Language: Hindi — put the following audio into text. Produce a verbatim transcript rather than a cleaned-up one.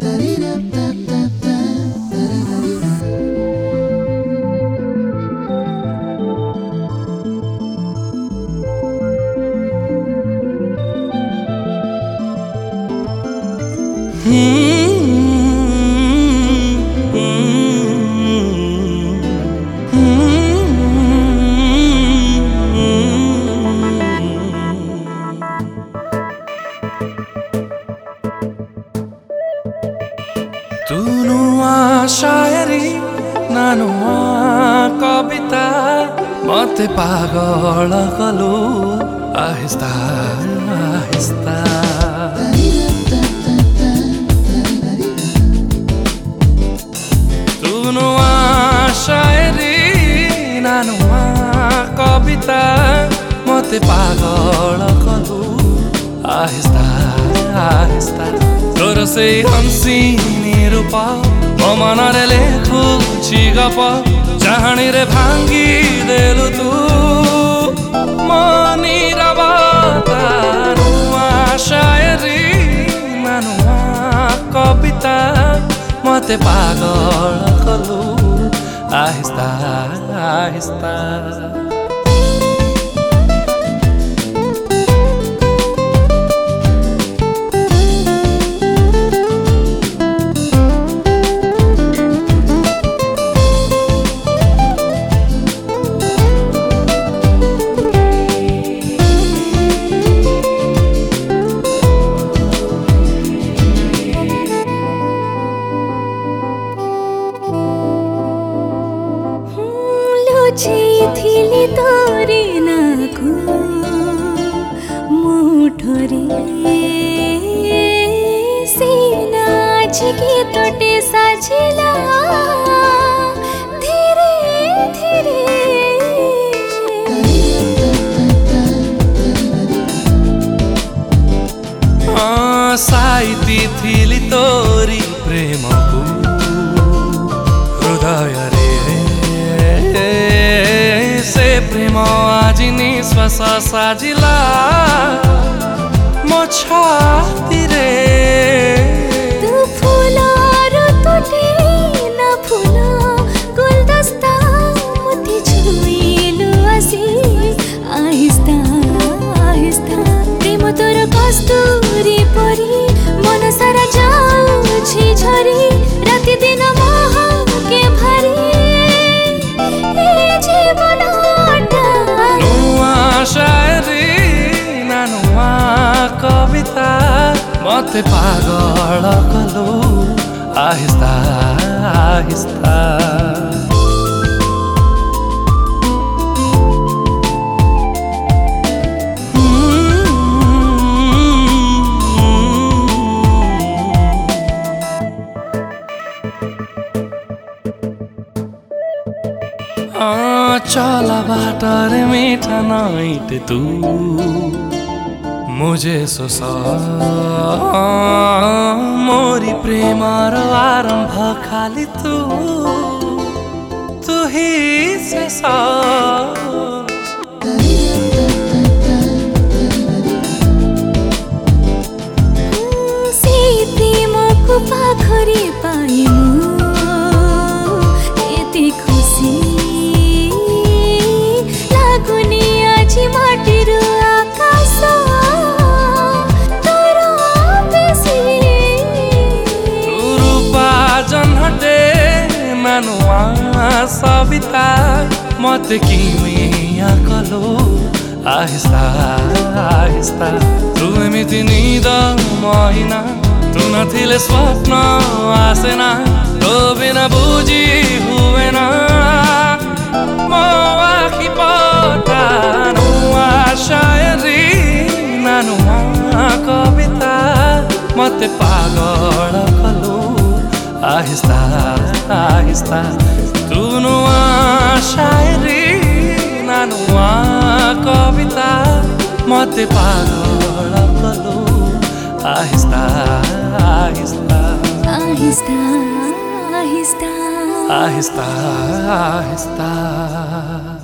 तुनुआ शायरी नानुआ कविता मते पागल कलु आहिस्ता आहिस्ता तुनुआ शायरी नानुआ कविता मते पागल कलु आहिस्ता आहिस्ता तोर से हंसी रूप मो मनरे लेखुछि गप चाहणी रे भांगी देलु तू मो नीरवता नुआ शायरी नुआ कविता मते पागल कलु आहिस्ता आहिस्ता थिली तोरे नाकु मुठोरे सीना छिकी तोटे साझिला धीरे धीरे साइती थिली तोरी प्रेमको हृदय से प्रेम आज निश्वास साजिला मो छाती रे तू फुलार तोटे ना फुला गुलदस्ता मुझे छुईलु आसी आहिस्ता आहिस्ता प्रेम तोर कस्तूरी परी मन सारा जाऊछि झरी राति दिन मोह के भरी कविता मते पागल कलु आहिस्ता आहिस्ता चला बाटर मीठा नाइट तू मुझे सोसा मोरी प्रेमार आरंभ खाली तू तू ही से सा सीती मको पाखरी पाइमु एति खुशी लागुनी आछि माटिर आकाश सविता मते किमिया कलो आहिस्ता आहिस्ता तू एमिति निद महिना तू नथिले स्वप्न आसेना तो बिना बुझी हुए ना मो आखि पता नुआ शायरी नुआ कविता मते पागल कलो आहिस्ता आहिस्ता तू नुआ शायरी नुआ कविता मते पागल कलु आहिस्ता आहिस्ता आहिस्ता आहिस्ता आहिस्ता आहिस्ता